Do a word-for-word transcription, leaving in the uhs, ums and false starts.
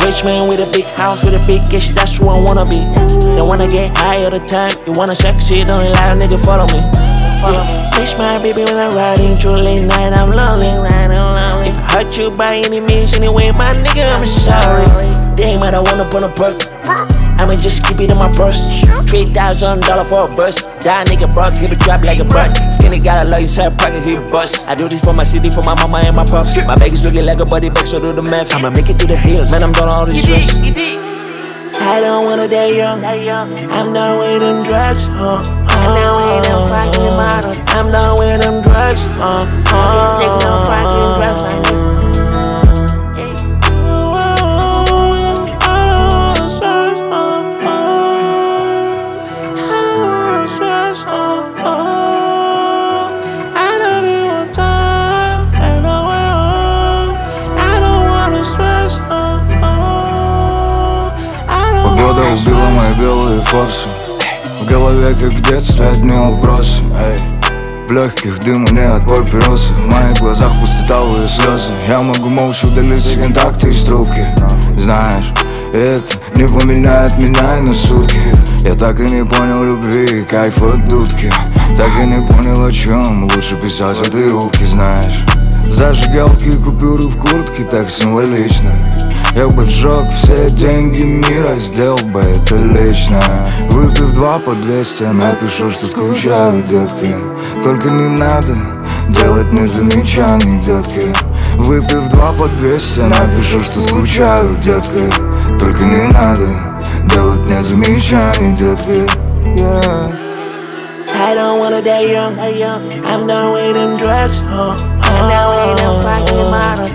Rich man with a big house, with a big cash, that's who I wanna be. They wanna get high all the time, you wanna check shit, don't lie, nigga, follow me. Yeah. Bitch, my baby, when I'm riding through late night, I'm lonely. If I hurt you by any means, anyway, my nigga, I'm sorry. Damn, I don't wanna put a perk. I'ma just keep it in my purse. Three thousand dollars for a verse. That nigga broke, he be drop like a butt. Skinny got a lot inside pocket, he bust. I do this for my city, for my mama and my pops. My bag is looking like a body bag, so do the math. I'ma make it to the hills, man, I'm done all this stress. I don't wanna die young. I'm done with them drugs, uh, uh, I'm done with them drugs, uh, uh, take no fucking drugs, I need. Погода убила мои белые форсы. В голове, как в детстве, одни вопросы. Эй. В легких дыма не от папиросы. В моих глазах пустотовые слезы. Я могу молча удалить все контакты из трубки. Знаешь, это не поменяет меня и на сутки. Я так и не понял любви и кайф от дудки. Так и не понял, о чем лучше писать этой руки, знаешь. Зажигалки и купюры в куртке, так символично. Я бы сжег все деньги мира, сделал бы это лично. Выпив два по двести, напишу, что скучаю, детки. Только не надо делать мне замечаний, детки. Выпив два по двести, напишу, что скучаю, детки. Только не надо делать мне замечаний, детки. Yeah. I don't wanna die young. I'm done with them drugs, uh, uh, I'm done with them fucking models.